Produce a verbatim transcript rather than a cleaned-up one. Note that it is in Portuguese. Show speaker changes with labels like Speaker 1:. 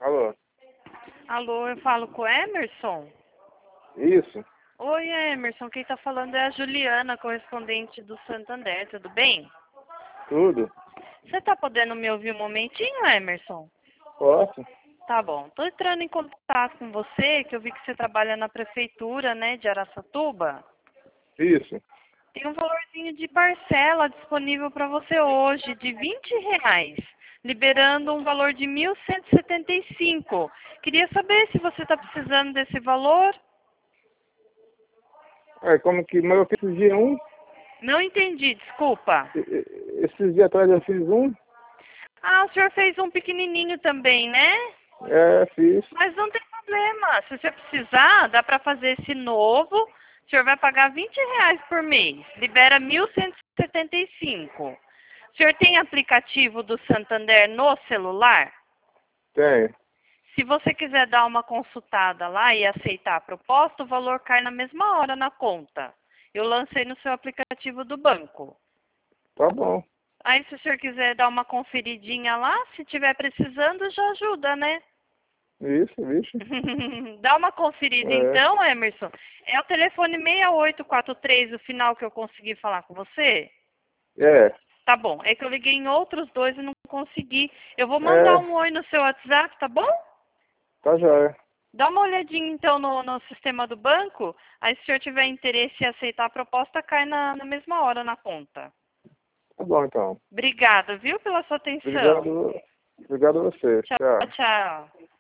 Speaker 1: Alô?
Speaker 2: Alô, eu falo com o Emerson?
Speaker 1: Isso?
Speaker 2: Oi, Emerson, quem tá falando é a Juliana, correspondente do Santander, tudo bem?
Speaker 1: Tudo?
Speaker 2: Você tá podendo me ouvir um momentinho, Emerson?
Speaker 1: Posso?
Speaker 2: Tá bom, tô entrando em contato com você, que eu vi que você trabalha na prefeitura, né, de Araçatuba.
Speaker 1: Isso?
Speaker 2: Tem um valorzinho de parcela disponível para você hoje, de vinte reais, liberando um valor de mil cento e setenta e cinco. Queria saber se você está precisando desse valor.
Speaker 1: É, como que... Mas eu fiz esse dia um...
Speaker 2: Não entendi, desculpa.
Speaker 1: e- e- Esses dias atrás eu fiz um...
Speaker 2: Ah, o senhor fez um pequenininho também, né?
Speaker 1: É, fiz.
Speaker 2: Mas não tem problema. Se você precisar, dá para fazer esse novo. O senhor vai pagar vinte reais por mês. Libera mil cento e setenta e cinco. O senhor tem aplicativo do Santander no celular?
Speaker 1: Tem.
Speaker 2: Se você quiser dar uma consultada lá e aceitar a proposta, o valor cai na mesma hora na conta. Eu lancei no seu aplicativo do banco.
Speaker 1: Tá bom.
Speaker 2: Aí, se o senhor quiser dar uma conferidinha lá, se tiver precisando, já ajuda, né?
Speaker 1: Isso, vixe.
Speaker 2: Dá uma conferida
Speaker 1: É.
Speaker 2: então, Emerson. É o telefone seis oito quatro três, o final que eu consegui falar com você?
Speaker 1: É.
Speaker 2: Tá bom. É que eu liguei em outros dois e não consegui. Eu vou mandar
Speaker 1: É.
Speaker 2: um oi no seu WhatsApp, tá bom?
Speaker 1: Tá jóia.
Speaker 2: Dá uma olhadinha então no, no sistema do banco. Aí, se o senhor tiver interesse em aceitar a proposta, cai na, na mesma hora na conta.
Speaker 1: Tá bom, então.
Speaker 2: Obrigada, viu, pela sua atenção.
Speaker 1: Obrigado. Obrigado a você.
Speaker 2: Tchau,
Speaker 1: Tchau.
Speaker 2: tchau.